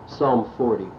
Psalm 40.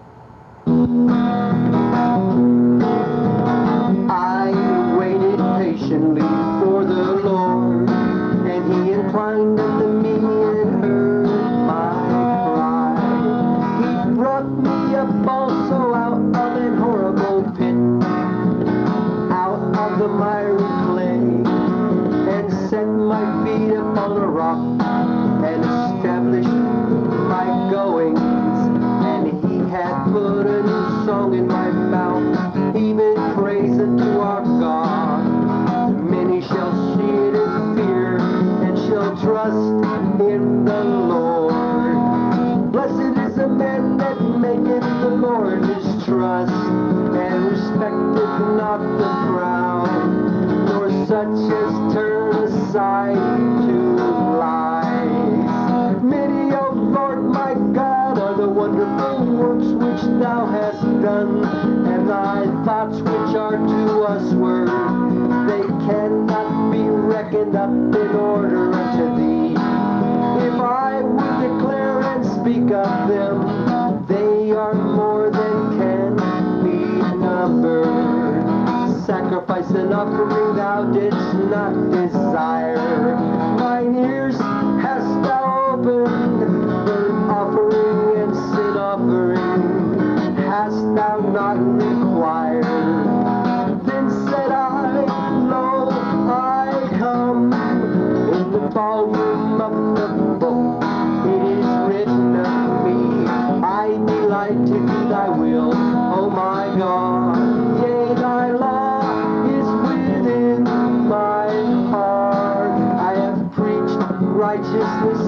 I waited patiently for the Lord, and He inclined unto me and heard my cry. He brought me up also out of an horrible pit, out of the miry clay, and set my feet upon a rock, and established my goings. And He had put a new song in my mouth, even praise unto our God. Many shall see it and fear, and shall trust in the Lord. Blessed is the man that maketh the Lord his trust, and respecteth not the proud, nor such as turn aside to lies. Many, O Lord my God, are the wonderful works which Thou hast done, and Thy thoughts which are to us word, they cannot be reckoned up in order unto Thee. If I would declare and speak of them, they are more than can be numbered. Sacrifice and offering Thou didst not desire. Mine ears hast Thou opened, burnt offering and sin offering hast Thou not required. Then said I, Lo, I come. In the volume of the book it is written of me, I delight to do Thy will, O my God. Yea, Thy law is within my heart. I have preached righteousness